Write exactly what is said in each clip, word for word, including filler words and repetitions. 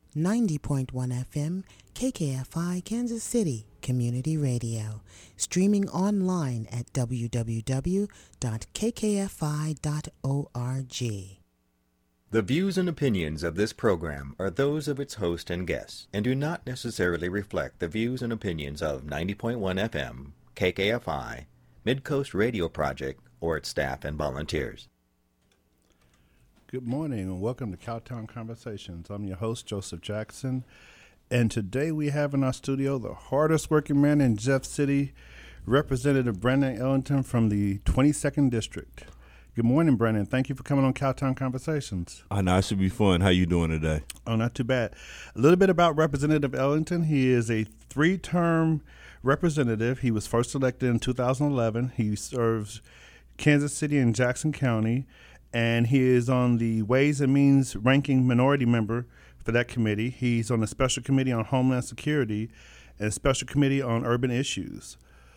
ninety point one F M, K K F I, Kansas City Community Radio. Streaming online at w w w dot k k f i dot org. The views and opinions of this program are those of its host and guests, and do not necessarily reflect the views and opinions of ninety point one F M, K K F I, Midcoast Radio Project, or its staff and volunteers. Good morning and welcome to Cowtown Conversations. I'm your host, Joseph Jackson, and today we have in our studio the hardest working man in Jeff City, Representative Brandon Ellington from the twenty-second District. Good morning, Brandon. Thank you for coming on Cowtown Conversations. I know, it should be fun. How you doing today? Oh, not too bad. A little bit about Representative Ellington. He is a three-term representative. He was first elected in two thousand eleven. He serves Kansas City and Jackson County, and he is on the Ways and Means Ranking Minority Member for that committee. He's on the Special Committee on Homeland Security and Special Committee on Urban Issues.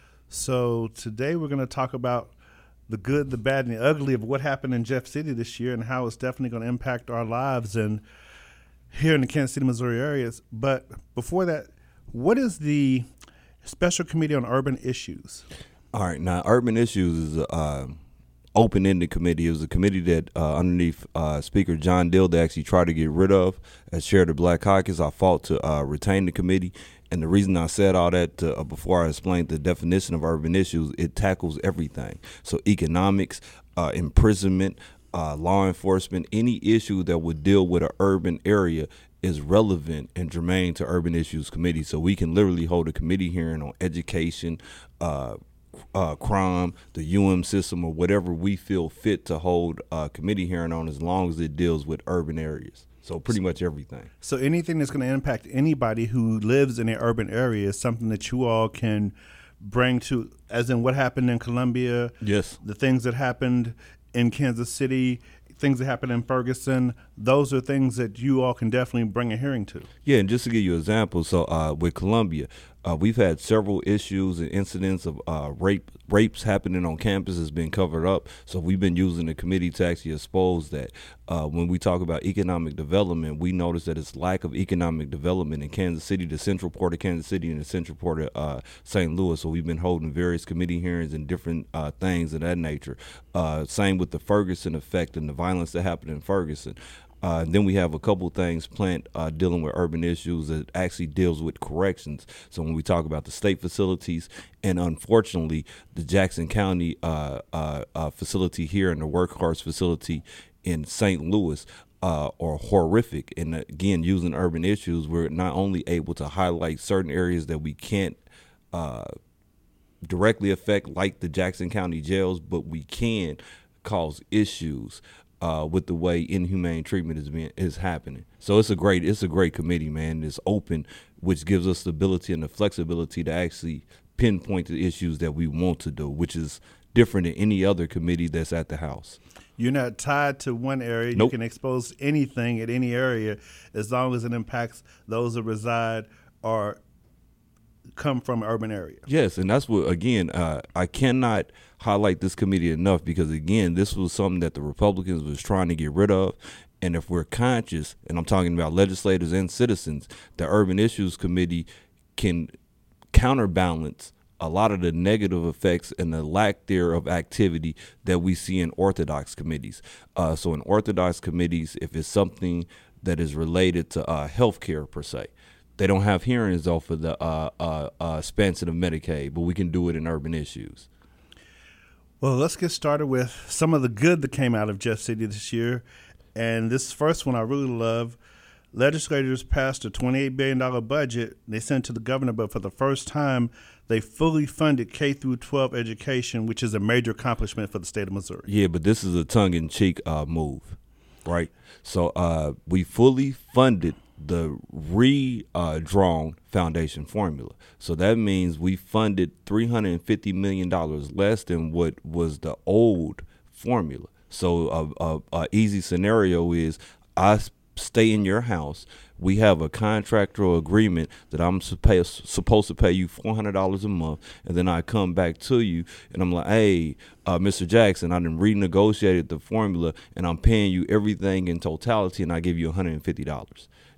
So today we're going to talk about the good, the bad, and the ugly of what happened in Jeff City this year and how it's definitely going to impact our lives and here in the Kansas City, Missouri areas. But before that, what is the Special Committee on Urban Issues? All right. Now, Urban Issues is a uh, open-ended committee. It was a committee that uh, underneath uh, Speaker John Dill they actually tried to get rid of. As chair of the Black Caucus, I fought to uh, retain the committee. And the reason I said all that uh, before I explained the definition of urban issues, it tackles everything. So economics, uh, imprisonment, uh, law enforcement, any issue that would deal with an urban area is relevant and germane to Urban Issues Committee. So we can literally hold a committee hearing on education, uh, uh, crime, the U M system, or whatever we feel fit to hold a committee hearing on, as long as it deals with urban areas. So pretty much everything. So anything that's going to impact anybody who lives in an urban area is something that you all can bring to, as in what happened in Columbia. Yes. The things that happened in Kansas City, things that happened in Ferguson. Those are things that you all can definitely bring a hearing to. Yeah, and just to give you an example, so uh, with Columbia, uh, we've had several issues and incidents of uh, rape rapes happening on campus has been covered up. So we've been using the committee to actually expose that. Uh, when we talk about economic development, we notice that it's lack of economic development in Kansas City, the central part of Kansas City, and the central part of uh, Saint Louis. So we've been holding various committee hearings and different uh, things of that nature. Uh, same with the Ferguson effect and the violence that happened in Ferguson. Uh, and then we have a couple things planned uh, dealing with urban issues that actually deals with corrections. So when we talk about the state facilities, and unfortunately the Jackson County uh, uh, uh, facility here and the workhorse facility in Saint Louis uh, are horrific. And again, using urban issues, we're not only able to highlight certain areas that we can't uh, directly affect, like the Jackson County jails, but we can cause issues Uh, with the way inhumane treatment is being is happening. So it's a great it's a great committee, man. It's open, which gives us the ability and the flexibility to actually pinpoint the issues that we want to do, which is different than any other committee that's at the House. You're not tied to one area. Nope. You can expose anything at any area as long as it impacts those that reside or come from an urban area. Yes, and that's what, again, uh, I cannot highlight this committee enough, because, again, this was something that the Republicans was trying to get rid of. And if we're conscious, and I'm talking about legislators and citizens, the Urban Issues Committee can counterbalance a lot of the negative effects and the lack there of activity that we see in orthodox committees. Uh, so in orthodox committees, if it's something that is related to uh, health care per se, they don't have hearings off of the uh, uh, uh, expansion of Medicaid, but we can do it in urban issues. Well, let's get started with some of the good that came out of Jeff City this year. And this first one I really love. Legislators passed a twenty-eight billion dollars budget they sent to the governor, but for the first time, they fully funded K through twelve education, which is a major accomplishment for the state of Missouri. Yeah, but this is a tongue-in-cheek uh, move, right? So uh, we fully funded the redrawn foundation formula. So that means we funded three hundred fifty million dollars less than what was the old formula. So a, a, a easy scenario is I stay in your house. We have a contractual agreement that I'm supposed to pay you four hundred dollars a month, and then I come back to you and I'm like, hey, uh, Mister Jackson, I done renegotiated the formula and I'm paying you everything in totality, and I give you one hundred fifty dollars.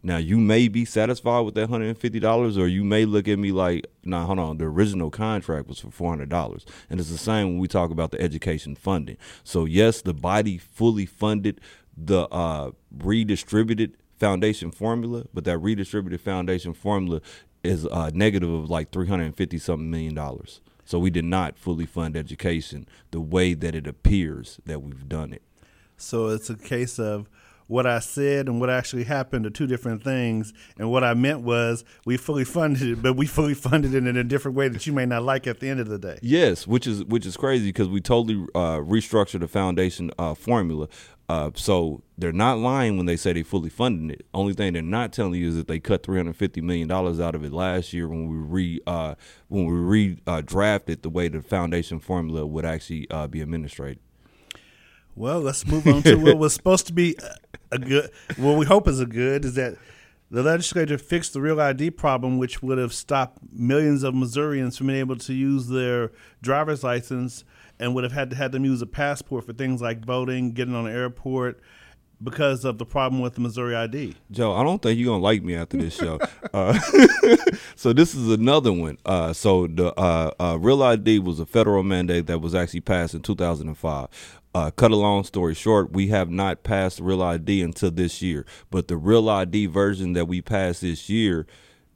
Now, you may be satisfied with that one hundred fifty dollars, or you may look at me like, nah, hold on, the original contract was for four hundred dollars. And it's the same when we talk about the education funding. So, yes, the body fully funded the uh, redistributed foundation formula, but that redistributed foundation formula is a negative of like three hundred fifty something million dollars. So we did not fully fund education the way that it appears that we've done it. So it's a case of what I said and what actually happened are two different things. And what I meant was we fully funded it, but we fully funded it in a different way that you may not like at the end of the day. Yes, which is which is crazy because we totally uh, restructured the foundation uh, formula. Uh, so they're not lying when they say they fully funded it. Only thing they're not telling you is that they cut three hundred fifty million dollars out of it last year when we re uh, when we re uh, drafted the way the foundation formula would actually uh, be administrated. Well, let's move on to what was supposed to be a good, what we hope is a good, is that the legislature fixed the Real I D problem, which would have stopped millions of Missourians from being able to use their driver's license and would have had to have them use a passport for things like voting, getting on the airport, because of the problem with the Missouri I D. Joe, I don't think you're going to like me after this show. uh, so this is another one. Uh, so the uh, uh, Real I D was a federal mandate that was actually passed in two thousand five. Uh, cut a long story short, we have not passed Real I D until this year. But the Real I D version that we passed this year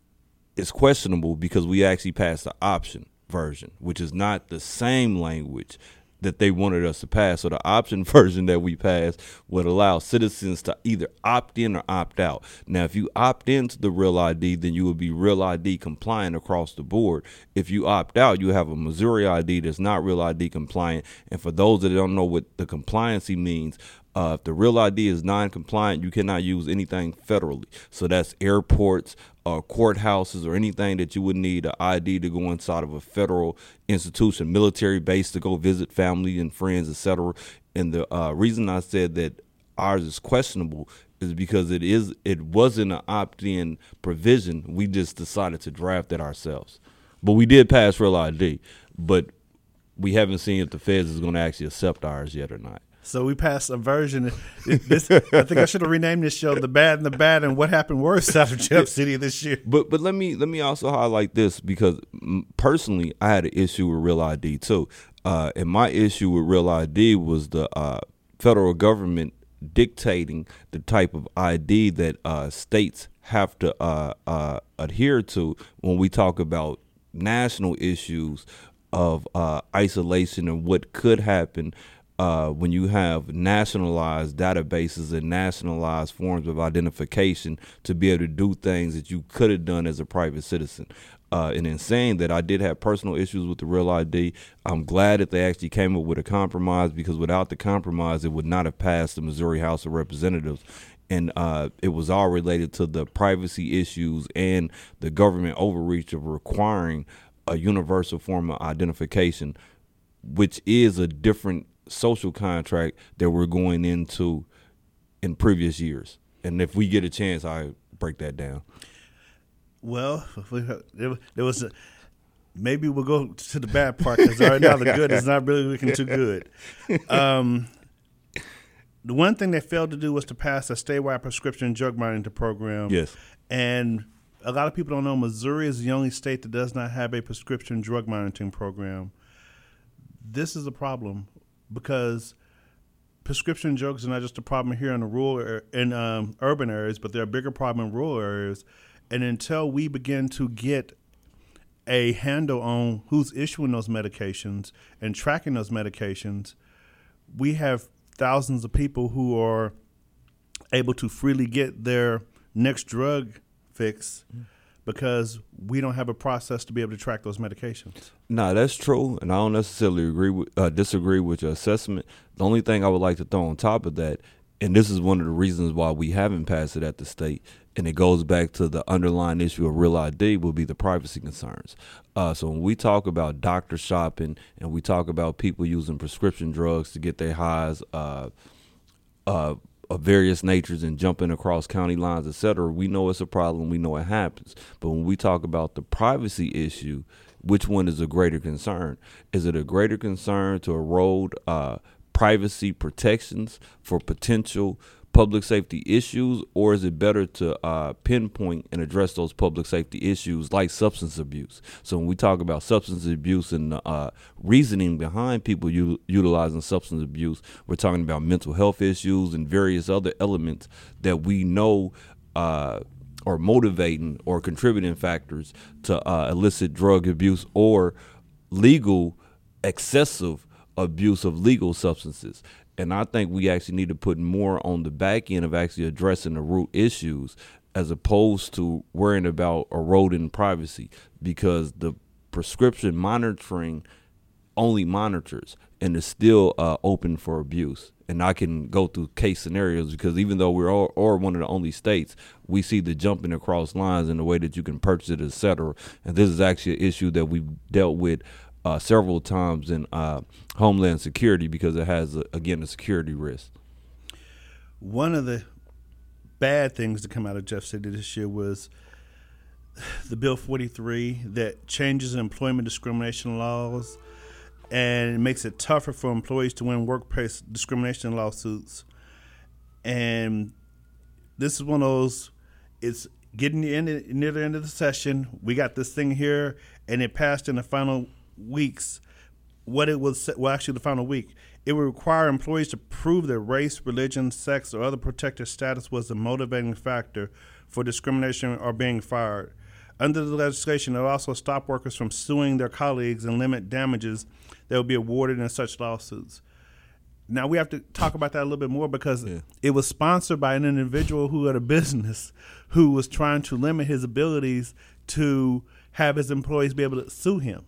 is questionable because we actually passed the option version, which is not the same language that they wanted us to pass. So the option version that we passed would allow citizens to either opt in or opt out. Now, if you opt into the Real I D, then you will be Real I D compliant across the board. If you opt out, you have a Missouri I D that's not Real I D compliant. And for those that don't know what the compliancy means, Uh, if the Real I D is non-compliant, you cannot use anything federally. So that's airports, uh, courthouses, or anything that you would need an I D to go inside of a federal institution, military base to go visit family and friends, et cetera. And the uh, reason I said that ours is questionable is because it is it wasn't an opt-in provision. We just decided to draft it ourselves. But we did pass Real I D, but we haven't seen if the feds is going to actually accept ours yet or not. So we passed a version. This, I think I should have renamed this show "The Bad and the Bad" and what happened worse out of Jeff City this year. But but let me let me also highlight this because personally I had an issue with Real I D too, uh, and my issue with Real I D was the uh, federal government dictating the type of I D that uh, states have to uh, uh, adhere to when we talk about national issues of uh, isolation and what could happen. Uh, when you have nationalized databases and nationalized forms of identification to be able to do things that you could have done as a private citizen. Uh, and in saying that, I did have personal issues with the Real I D. I'm glad that they actually came up with a compromise because without the compromise, it would not have passed the Missouri House of Representatives. And uh, it was all related to the privacy issues and the government overreach of requiring a universal form of identification, which is a different social contract that we're going into in previous years. And if we get a chance, I break that down. Well, there was a, maybe we'll go to the bad part because right now the good is not really looking too good. Um, the one thing they failed to do was to pass a statewide prescription drug monitoring program. Yes. And a lot of people don't know Missouri is the only state that does not have a prescription drug monitoring program. This is a problem. Because prescription drugs are not just a problem here in the rural in um, urban areas, but they're a bigger problem in rural areas. And until we begin to get a handle on who's issuing those medications and tracking those medications, we have thousands of people who are able to freely get their next drug fix because we don't have a process to be able to track those medications. No, that's true, and I don't necessarily agree with, uh, disagree with your assessment. The only thing I would like to throw on top of that, and this is one of the reasons why we haven't passed it at the state, and it goes back to the underlying issue of Real I D, will be the privacy concerns. Uh, so when we talk about doctor shopping and we talk about people using prescription drugs to get their highs, uh, uh, of various natures and jumping across county lines, et cetera, we know it's a problem. We know it happens. But when we talk about the privacy issue, which one is a greater concern? Is it a greater concern to erode uh, privacy protections for potential public safety issues, or is it better to uh, pinpoint and address those public safety issues like substance abuse? So when we talk about substance abuse and the uh, reasoning behind people u- utilizing substance abuse, we're talking about mental health issues and various other elements that we know uh, are motivating or contributing factors to uh, illicit drug abuse or legal excessive abuse of legal substances. And I think we actually need to put more on the back end of actually addressing the root issues as opposed to worrying about eroding privacy, because the prescription monitoring only monitors and is still uh, open for abuse. And I can go through case scenarios, because even though we're all, or one of the only states, we see the jumping across lines in the way that you can purchase it, et cetera. And this is actually an issue that we've dealt with Uh, several times in uh, Homeland Security, because it has, a, again, a security risk. One of the bad things to come out of Jeff City this year was the Bill forty-three that changes employment discrimination laws and it makes it tougher for employees to win workplace discrimination lawsuits. And this is one of those, it's getting near the end of the session. We got this thing here, and it passed in the final weeks. What it was, well, actually the final week, it would require employees to prove that race, religion, sex, or other protected status was a motivating factor for discrimination or being fired. Under the legislation, it will also stop workers from suing their colleagues and limit damages that will be awarded in such lawsuits. Now, we have to talk about that a little bit more, because yeah. it was sponsored by an individual who had a business who was trying to limit his abilities to have his employees be able to sue him.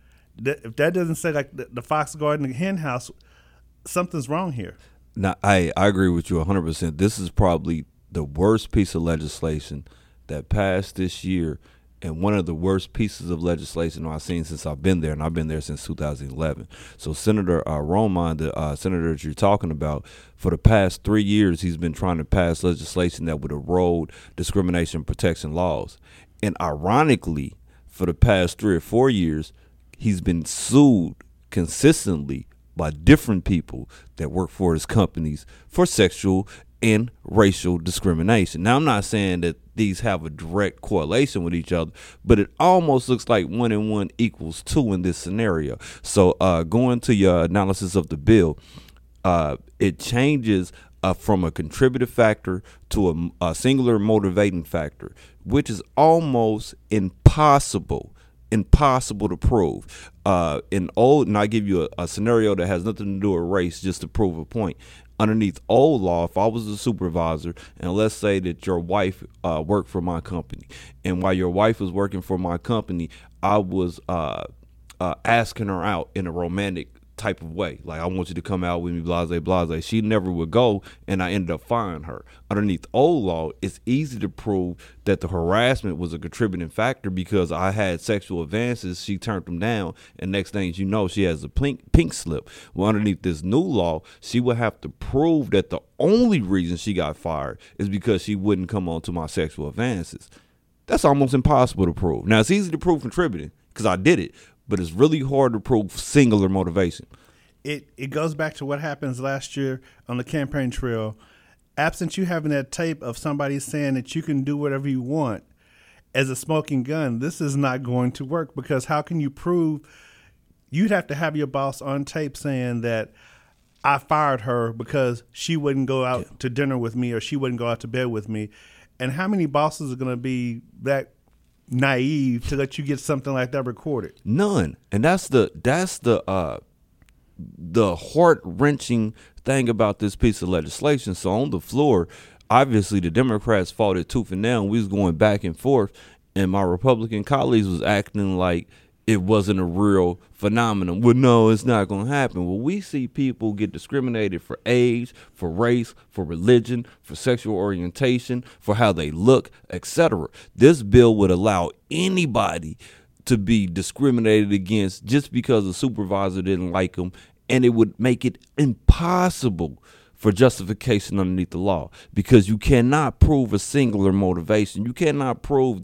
If that doesn't say like the, the Fox Garden hen house, something's wrong here. Now, I, I agree with you one hundred percent. This is probably the worst piece of legislation that passed this year, and one of the worst pieces of legislation I've seen since I've been there, and I've been there since two thousand eleven. So Senator uh, Roman, the uh, senator that you're talking about, for the past three years, he's been trying to pass legislation that would erode discrimination protection laws. And ironically, for the past three or four years, he's been sued consistently by different people that work for his companies for sexual and racial discrimination. Now, I'm not saying that these have a direct correlation with each other, but it almost looks like one and one equals two in this scenario. So uh, going to your analysis of the bill, uh, it changes uh, from a contributive factor to a, a singular motivating factor, which is almost impossible impossible to prove. Uh, in old, and I give you a, a scenario that has nothing to do with race, just to prove a point. Underneath old law, if I was a supervisor, and let's say that your wife uh, worked for my company, and while your wife was working for my company, I was uh, uh, asking her out in a romantic type of way. Like, I want you to come out with me, blase, blase. She never would go, and I ended up firing her. Underneath old law, it's easy to prove that the harassment was a contributing factor because I had sexual advances. She turned them down, and next thing you know, she has a pink, pink slip. Well, underneath this new law, she would have to prove that the only reason she got fired is because she wouldn't come on to my sexual advances. That's almost impossible to prove. Now, it's easy to prove contributing because I did it, but it's really hard to prove singular motivation. It it goes back to what happens last year on the campaign trail. Absent you having that tape of somebody saying that you can do whatever you want as a smoking gun, this is not going to work, because how can you prove? You'd have to have your boss on tape saying that I fired her because she wouldn't go out yeah. to dinner with me, or she wouldn't go out to bed with me. And how many bosses are going to be that naive to let you get something like that recorded? None. And that's the that's the uh the heart-wrenching thing about this piece of legislation. So on the floor, obviously the Democrats fought it tooth and nail, and we was going back and forth, and my Republican colleagues was acting like it wasn't a real phenomenon. Well, no, it's not going to happen. Well, we see people get discriminated for age, for race, for religion, for sexual orientation, for how they look, et cetera. This bill would allow anybody to be discriminated against just because a supervisor didn't like them, and it would make it impossible for justification underneath the law, because you cannot prove a singular motivation. You cannot prove that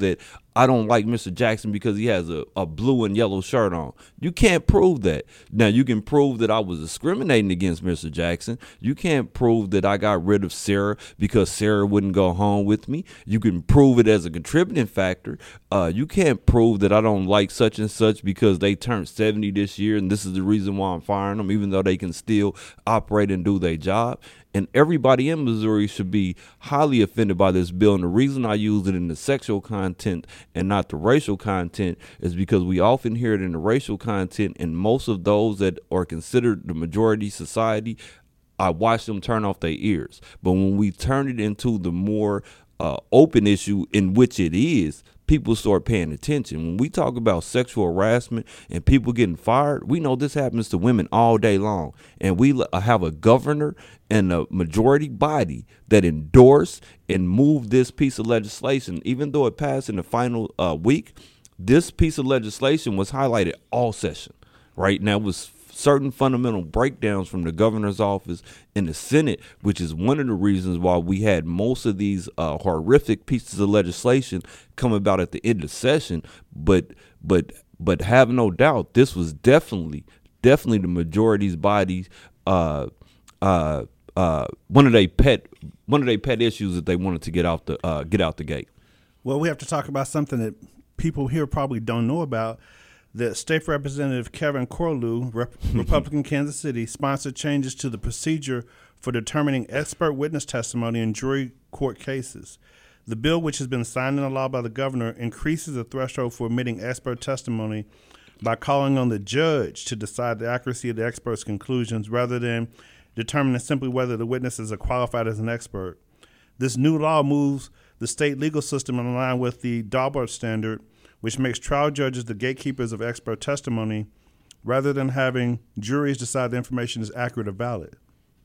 I don't like Mister Jackson because he has a, a blue and yellow shirt on. You can't prove that. Now, you can prove that I was discriminating against Mister Jackson. You can't prove that I got rid of Sarah because Sarah wouldn't go home with me. You can prove it as a contributing factor. Uh, you can't prove that I don't like such and such because they turned seventy this year and this is the reason why I'm firing them, even though they can still operate and do their job. And everybody in Missouri should be highly offended by this bill. And the reason I use it in the sexual content and not the racial content is because we often hear it in the racial content, and most of those that are considered the majority society, I watch them turn off their ears. But when we turn it into the more uh, open issue in which it is, people start paying attention. When we talk about sexual harassment and people getting fired, we know this happens to women all day long. And we have a governor and a majority body that endorse and move this piece of legislation. Even though it passed in the final uh, week, this piece of legislation was highlighted all session. Right now, it was certain fundamental breakdowns from the governor's office in the Senate, which is one of the reasons why we had most of these uh, horrific pieces of legislation come about at the end of session. But but but have no doubt, this was definitely definitely the majority's body's uh, uh, uh, one of their pet one of their pet issues that they wanted to get out the uh, get out the gate. Well, we have to talk about something that people here probably don't know about. That State Representative Kevin Corlew, Rep- Republican Kansas City, sponsored changes to the procedure for determining expert witness testimony in jury court cases. The bill, which has been signed into law by the governor, increases the threshold for admitting expert testimony by calling on the judge to decide the accuracy of the expert's conclusions rather than determining simply whether the witnesses are qualified as an expert. This new law moves the state legal system in line with the Daubert standard, which makes trial judges the gatekeepers of expert testimony rather than having juries decide the information is accurate or valid.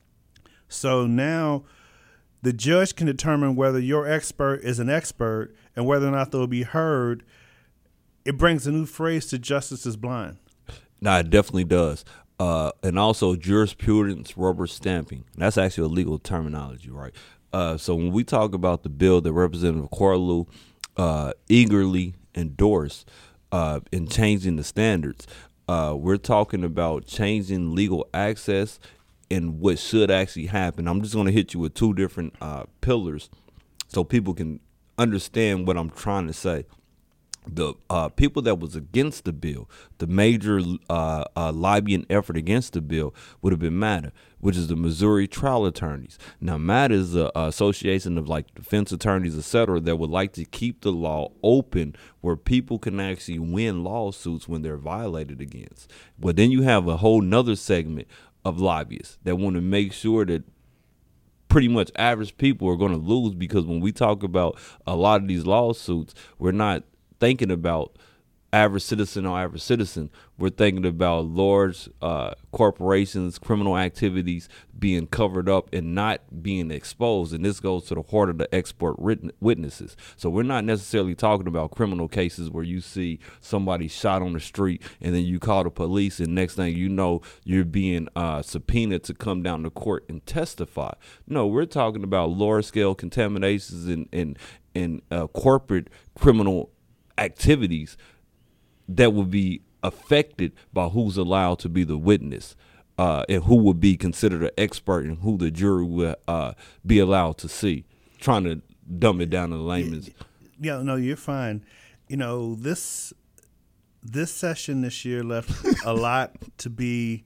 So now the judge can determine whether your expert is an expert and whether or not they'll be heard. It brings a new phrase to justice is blind. No, it definitely does. Uh, and also jurisprudence rubber stamping. That's actually a legal terminology, right? Uh, so when we talk about the bill that Representative Corlew uh, eagerly endorsed uh, in changing the standards, uh, we're talking about changing legal access and what should actually happen. I'm just going to hit you with two different uh, pillars so people can understand what I'm trying to say. The uh, people that was against the bill, the major uh, uh, lobbying effort against the bill would have been MATA, which is the Missouri Trial Attorneys. Now, MATA is an association of like defense attorneys, et cetera, that would like to keep the law open where people can actually win lawsuits when they're violated against. But then you have a whole nother segment of lobbyists that want to make sure that pretty much average people are going to lose, because when we talk about a lot of these lawsuits, we're not thinking about average citizen or average citizen. We're thinking about large uh, corporations, criminal activities being covered up and not being exposed. And this goes to the heart of the expert written witnesses. So we're not necessarily talking about criminal cases where you see somebody shot on the street and then you call the police and next thing you know, you're being uh, subpoenaed to come down to court and testify. No, we're talking about large scale contaminations and, and, and uh, corporate criminal activities that would be affected by who's allowed to be the witness uh, and who would be considered an expert and who the jury would uh, be allowed to see. Trying to dumb it down to the layman's. Yeah, no, you're fine. You know, this this session this year left a lot to be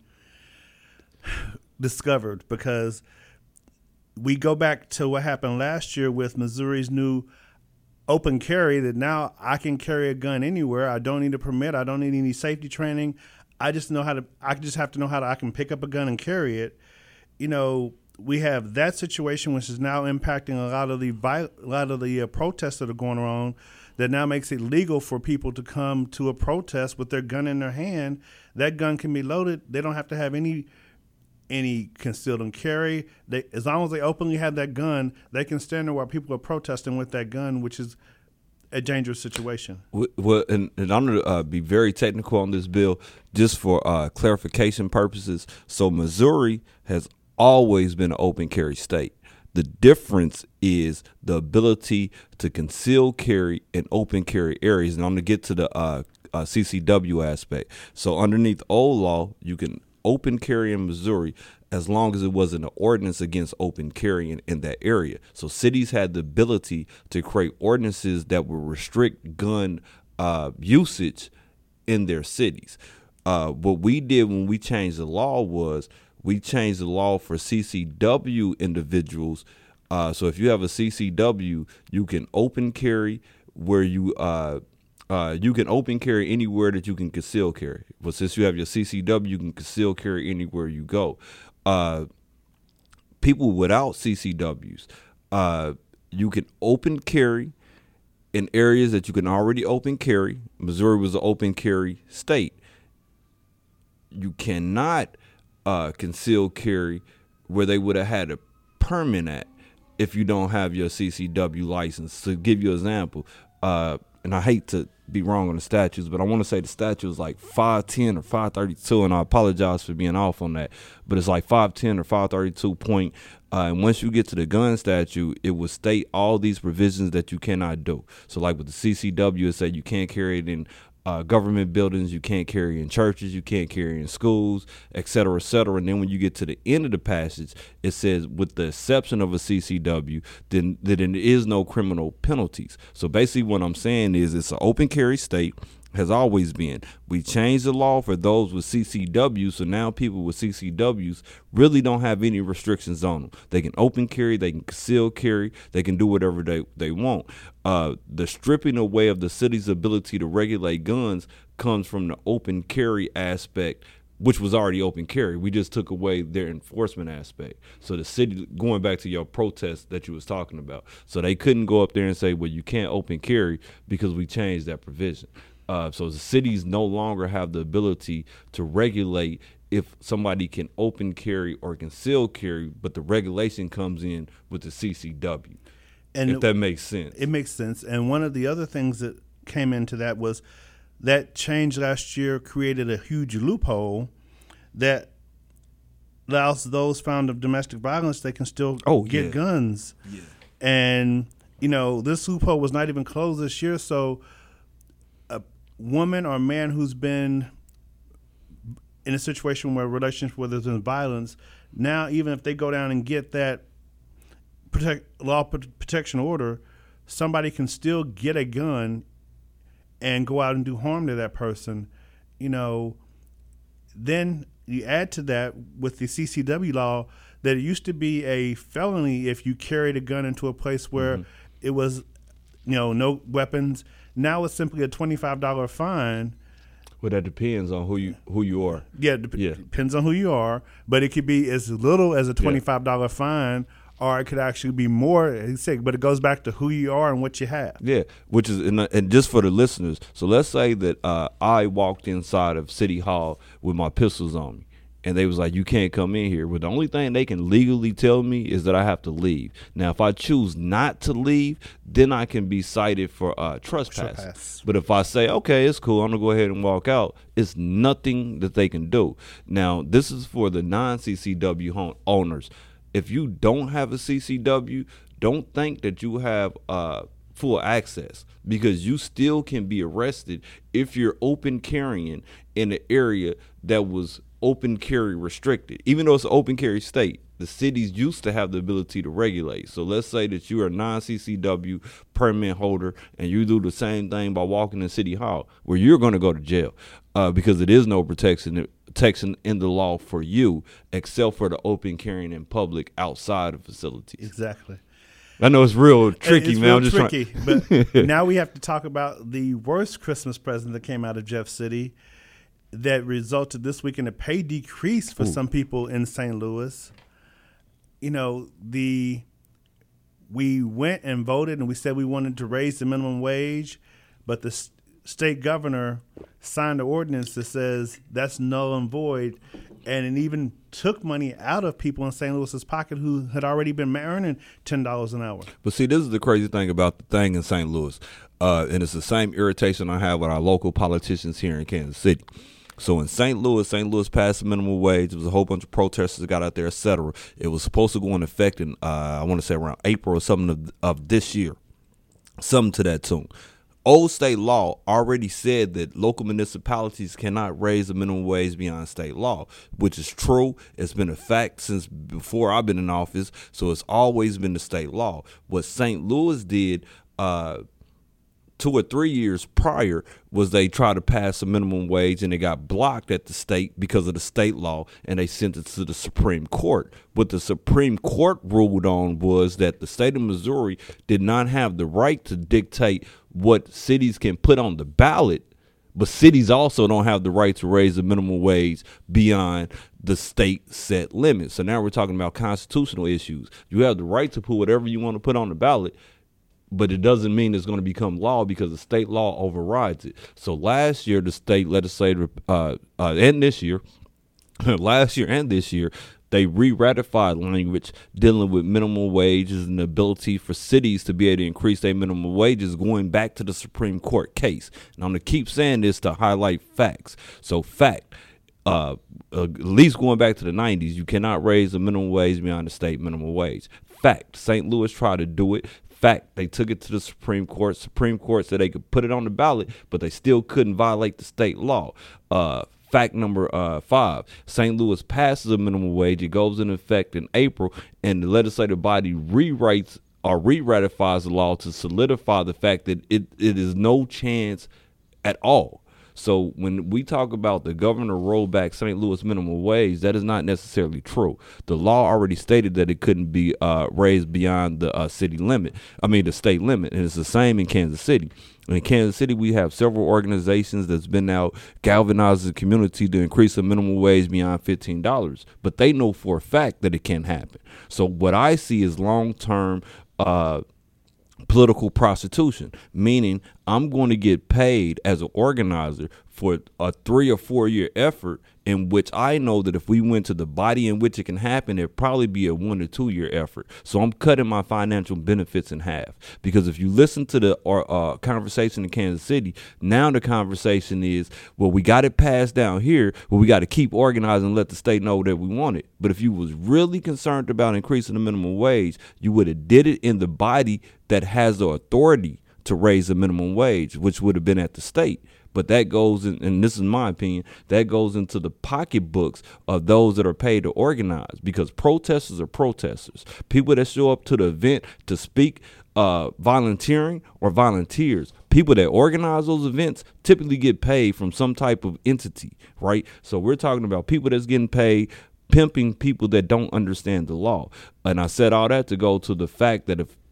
discovered, because we go back to what happened last year with Missouri's new open carry, that now I can carry a gun anywhere. I don't need a permit. I don't need any safety training. I just know how to, I just have to know how to, I can pick up a gun and carry it. You know, we have that situation, which is now impacting a lot of the, a lot of the uh, protests that are going on, that now makes it legal for people to come to a protest with their gun in their hand. That gun can be loaded. They don't have to have any any concealed and carry. They, as long as they openly have that gun, they can stand there while people are protesting with that gun, which is a dangerous situation. Well, and, and I'm going to uh, be very technical on this bill just for uh, clarification purposes. So Missouri has always been an open carry state. The difference is the ability to conceal carry and open carry areas. And I'm going to get to the uh, uh, C C W aspect. So underneath old law, you can open carry in Missouri as long as it wasn't an ordinance against open carrying in, in that area. So cities had the ability to create ordinances that would restrict gun uh, usage in their cities. Uh, what we did when we changed the law was we changed the law for C C W individuals. Uh, so if you have a C C W, you can open carry where you uh, uh, you can open carry anywhere that you can conceal carry. But since you have your C C W, you can conceal carry anywhere you go. Uh, people without C C Ws, uh, you can open carry in areas that you can already open carry. Missouri was an open carry state. You cannot uh, conceal carry where they would have had a permit at if you don't have your C C W license. To give you an example, uh, and I hate to be wrong on the statutes, but I want to say the statute is like five ten or five thirty-two, and I apologize for being off on that, but it's like five ten or five thirty-two point. Uh, and once you get to the gun statute, it will state all these provisions that you cannot do. So like with the C C W, it said you can't carry it in uh, government buildings, you can't carry in churches, you can't carry in schools, et cetera, et cetera. And then when you get to the end of the passage, it says with the exception of a C C W, then, then there is no criminal penalties. So basically what I'm saying is it's an open carry state. Has always been. We changed the law for those with C C Ws, so now people with C C Ws really don't have any restrictions on them. They can open carry, they can conceal carry, they can do whatever they, they want. Uh, the stripping away of the city's ability to regulate guns comes from the open carry aspect, which was already open carry. We just took away their enforcement aspect. So the city, going back to your protest that you was talking about, so they couldn't go up there and say, well, you can't open carry because we changed that provision. Uh, so the cities no longer have the ability to regulate if somebody can open carry or conceal carry, but the regulation comes in with the C C W, and if that makes sense. It makes sense. And one of the other things that came into that was that change last year created a huge loophole that allows those found of domestic violence, they can still oh, get yeah. guns. Yeah. And, you know, this loophole was not even closed this year, so woman or man who's been in a situation where relationship where there's been violence, now even if they go down and get that protect, law protection order, somebody can still get a gun and go out and do harm to that person. You know, then you add to that with the C C W law that it used to be a felony if you carried a gun into a place where mm-hmm. it was, you know, no weapons. Now it's simply a twenty-five dollars fine. Well, that depends on who you who you are. Yeah, dep- yeah, depends on who you are. But it could be as little as a twenty-five dollars yeah. fine, or it could actually be more. But it goes back to who you are and what you have. Yeah, which is and, and just for the listeners. So let's say that uh, I walked inside of City Hall with my pistols on me. And they was like, you can't come in here. Well, the only thing they can legally tell me is that I have to leave. Now, if I choose not to leave, then I can be cited for uh, trespass. trespass. But if I say, okay, it's cool, I'm going to go ahead and walk out, it's nothing that they can do. Now, this is for the non-C C W home owners. If you don't have a C C W, don't think that you have uh, full access, because you still can be arrested if you're open carrying in an area that was open carry restricted. Even though it's an open carry state, the cities used to have the ability to regulate. So let's say that you are a non-C C W permit holder and you do the same thing by walking in City Hall, where you're going to go to jail uh, because there is no protection protection in the law for you except for the open carrying in public outside of facilities. Exactly. I know it's real tricky, it's man. Real I'm just tricky, trying. But now we have to talk about the worst Christmas present that came out of Jeff City that resulted this week in a pay decrease for Ooh. some people in Saint Louis. You know, the we went and voted and we said we wanted to raise the minimum wage, but the s- state governor signed an ordinance that says that's null and void, and it even took money out of people in Saint Louis's pocket who had already been earning ten dollars an hour. But see, this is the crazy thing about the thing in Saint Louis, uh, and it's the same irritation I have with our local politicians here in Kansas City. So in Saint Louis, Saint Louis passed the minimum wage. There was a whole bunch of protesters that got out there, et cetera. It was supposed to go into effect in, uh, I want to say around April or something of, of this year, something to that tune. Old state law already said that local municipalities cannot raise the minimum wage beyond state law, which is true. It's been a fact since before I've been in office, so it's always been the state law. What Saint Louis did uh, two or three years prior was they tried to pass a minimum wage, and it got blocked at the state because of the state law, and they sent it to the Supreme Court. What the Supreme Court ruled on was that the state of Missouri did not have the right to dictate what cities can put on the ballot, but cities also don't have the right to raise the minimum wage beyond the state set limit. So now we're talking about constitutional issues. You have the right to put whatever you want to put on the ballot, but it doesn't mean it's going to become law because the state law overrides it. So last year, the state legislature, uh, uh, and this year, last year and this year, they re-ratified language dealing with minimum wages and the ability for cities to be able to increase their minimum wages, going back to the Supreme Court case. And I'm going to keep saying this to highlight facts. So fact, uh, uh, at least going back to the nineties, you cannot raise the minimum wage beyond the state minimum wage. Fact, Saint Louis tried to do it. Fact, they took it to the Supreme Court. Supreme Court said they could put it on the ballot, but they still couldn't violate the state law. Uh, Fact number uh, five, Saint Louis passes a minimum wage. It goes into effect in April, and the legislative body rewrites or re-ratifies the law to solidify the fact that it, it is no chance at all. So when we talk about the governor rolled back Saint Louis minimum wage, that is not necessarily true. The law already stated that it couldn't be uh, raised beyond the uh, city limit. I mean, the state limit. And it's the same in Kansas City. In Kansas City, we have several organizations that's been out galvanizing the community to increase the minimum wage beyond fifteen dollars. But they know for a fact that it can happen. So what I see is long-term uh political prostitution, meaning I'm going to get paid as an organizer for a three or four year effort in which I know that if we went to the body in which it can happen, it'd probably be a one or two year effort. So I'm cutting my financial benefits in half, because if you listen to the uh, conversation in Kansas City, now the conversation is, well, we got it passed down here, but we got to keep organizing and let the state know that we want it. But if you was really concerned about increasing the minimum wage, you would have did it in the body that has the authority to raise the minimum wage, which would have been at the state. But that goes in, and this is my opinion, that goes into the pocketbooks of those that are paid to organize, because protesters are protesters. People that show up to the event to speak, uh, volunteering or volunteers. People that organize those events typically get paid from some type of entity, right? So we're talking about people that's getting paid, pimping people that don't understand the law. And I said all that to go to the fact that if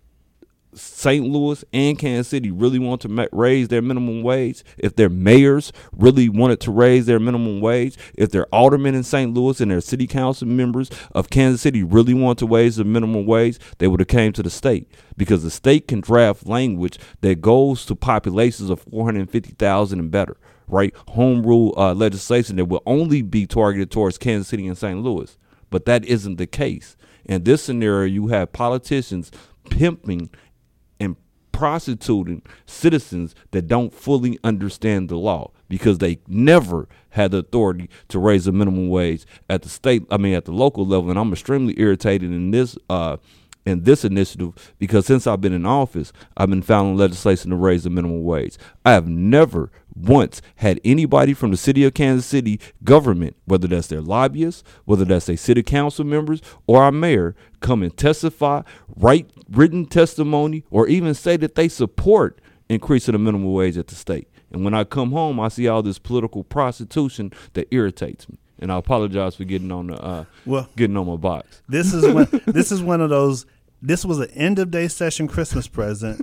Saint Louis and Kansas City really want to ma- raise their minimum wage, if their mayors really wanted to raise their minimum wage, if their aldermen in Saint Louis and their city council members of Kansas City really want to raise the minimum wage, they would have came to the state, because the state can draft language that goes to populations of four hundred fifty thousand and better, right? Home rule uh, legislation that will only be targeted towards Kansas City and Saint Louis. But that isn't the case. In this scenario, you have politicians pimping and prostituting citizens that don't fully understand the law, because they never had the authority to raise the minimum wage at the state, I mean, at the local level. And I'm extremely irritated in this uh, in this initiative, because since I've been in office, I've been filing legislation to raise the minimum wage. I have never once had anybody from the city of Kansas City government, whether that's their lobbyists, whether that's their city council members or our mayor, come and testify, write written testimony, or even say that they support increasing the minimum wage at the state. And when I come home, I see all this political prostitution that irritates me. And I apologize for getting on the uh, well, getting on my box. This is one, this is one of those. This was an end of day session Christmas present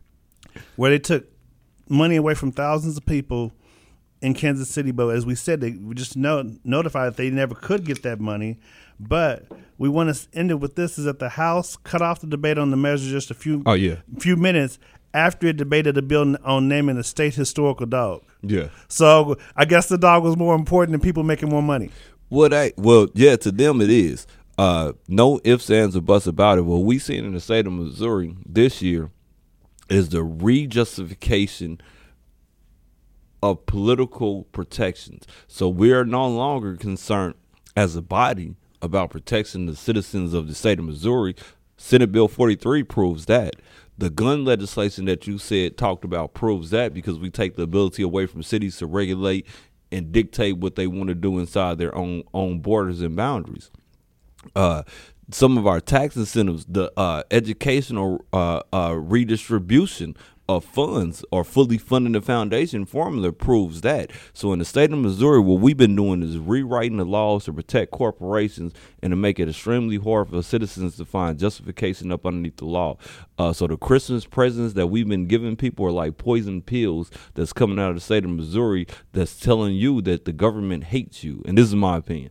where they took money away from thousands of people in Kansas City. But as we said, they just know, notified that they never could get that money. But we want to end it with this: is that the House cut off the debate on the measure just a few oh yeah few minutes after it debated a bill on naming a state historical dog. Yeah. So I guess the dog was more important than people making more money. Well, they, well, yeah, to them it is. Uh, no ifs, ands, or buts about it. What we seen in the state of Missouri this year is the re-justification of political protections. So we are no longer concerned as a body about protecting the citizens of the state of Missouri. Senate Bill forty-three proves that. The gun legislation that you said talked about proves that, because we take the ability away from cities to regulate and dictate what they want to do inside their own own borders and boundaries. Uh, some of our tax incentives, the uh, educational uh, uh, redistribution of funds or fully funding the foundation formula proves that. So in the state of Missouri, what we've been doing is rewriting the laws to protect corporations and to make it extremely hard for citizens to find justification up underneath the law. Uh, so the Christmas presents that we've been giving people are like poison pills that's coming out of the state of Missouri that's telling you that the government hates you. And this is my opinion.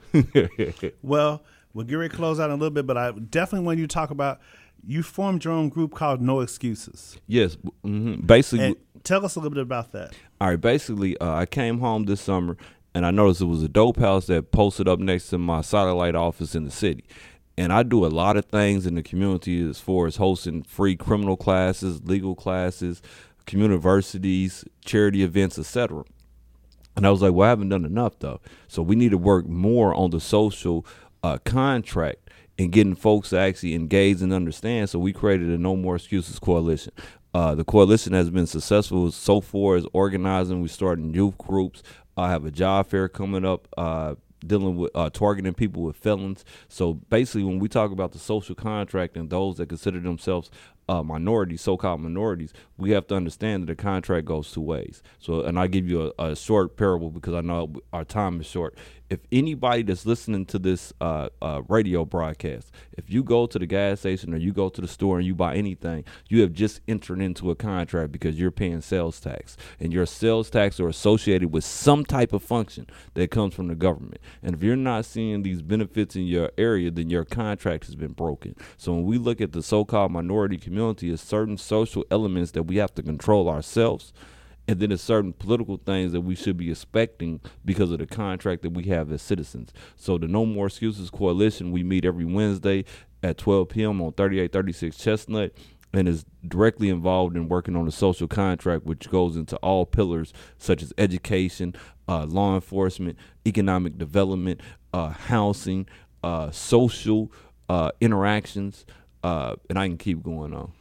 Well, we'll get ready to close out in a little bit, but I definitely want you to talk about, you formed your own group called No Excuses. Yes. Mm-hmm. Basically. And tell us a little bit about that. All right. Basically, uh, I came home this summer and I noticed it was a dope house that posted up next to my satellite office in the city. And I do a lot of things in the community as far as hosting free criminal classes, legal classes, community universities, charity events, et cetera. And I was like, well, I haven't done enough, though. So we need to work more on the social uh, contract and getting folks to actually engage and understand. So we created a No More Excuses Coalition. Uh, the coalition has been successful so far as organizing. We started youth groups. I have a job fair coming up uh, dealing with uh, targeting people with felons. So basically, when we talk about the social contract and those that consider themselves uh, minorities, so-called minorities, we have to understand that the contract goes two ways. So, and I give you a, a short parable because I know our time is short. If anybody that's listening to this uh, uh, radio broadcast, if you go to the gas station or you go to the store and you buy anything, you have just entered into a contract because you're paying sales tax, and your sales tax are associated with some type of function that comes from the government. And if you're not seeing these benefits in your area, then your contract has been broken. So when we look at the so-called minority community, it's certain social elements that we have to control ourselves. And then there's certain political things that we should be expecting because of the contract that we have as citizens. So the No More Excuses Coalition, we meet every Wednesday at twelve p.m. on thirty-eight thirty-six Chestnut, and is directly involved in working on the social contract, which goes into all pillars such as education, uh, law enforcement, economic development, uh, housing, uh, social uh, interactions, uh, and I can keep going on.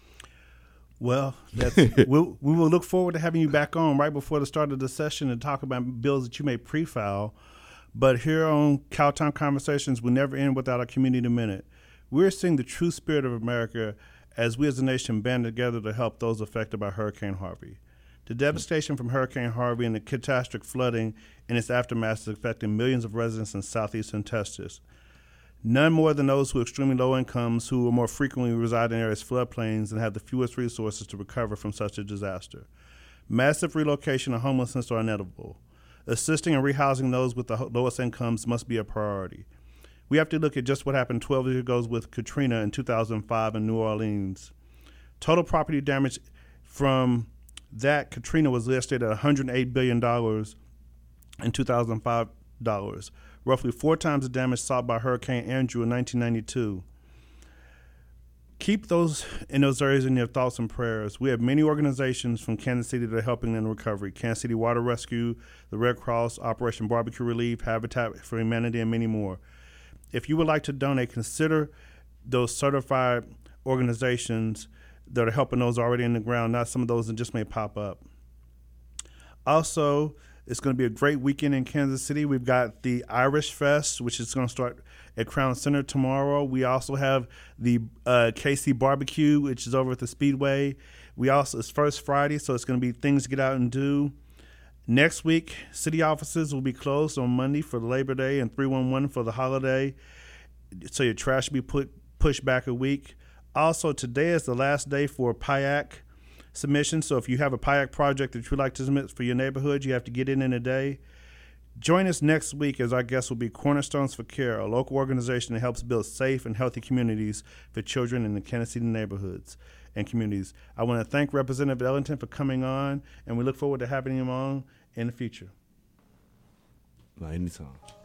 Well, that's, we'll, we will look forward to having you back on right before the start of the session and talk about bills that you may pre-file. But here on Cowtown Conversations, we never end without a community minute. We're seeing the true spirit of America as we as a nation band together to help those affected by Hurricane Harvey. The devastation from Hurricane Harvey and the catastrophic flooding in its aftermath is affecting millions of residents in southeastern Texas. None more than those who are extremely low incomes, who are more frequently reside in areas floodplains and have the fewest resources to recover from such a disaster. Massive relocation and homelessness are inevitable. Assisting and rehousing those with the lowest incomes must be a priority. We have to look at just what happened twelve years ago with Katrina in two thousand five in New Orleans. Total property damage from that Katrina was listed at one hundred eight billion dollars in two thousand five dollars. Roughly four times the damage sought by Hurricane Andrew in nineteen ninety-two. Keep those in those areas in your thoughts and prayers. We have many organizations from Kansas City that are helping in recovery. Kansas City Water Rescue, the Red Cross, Operation Barbecue Relief, Habitat for Humanity, and many more. If you would like to donate, consider those certified organizations that are helping those already in the ground, not some of those that just may pop up. Also, it's going to be a great weekend in Kansas City. We've got the Irish Fest, which is going to start at Crown Center tomorrow. We also have the uh, K C Barbecue, which is over at the Speedway. We also, it's First Friday, so it's going to be things to get out and do. Next week, city offices will be closed on Monday for Labor Day and three one one for the holiday. So your trash will be put pushed back a week. Also, today is the last day for P I A C submission. So if you have a P I A C project that you'd like to submit for your neighborhood, you have to get it in a day. Join us next week as our guests will be Cornerstones for Care, a local organization that helps build safe and healthy communities for children in the Kansas City neighborhoods and communities. I want to thank Representative Ellington for coming on, and we look forward to having him on in the future. Anytime.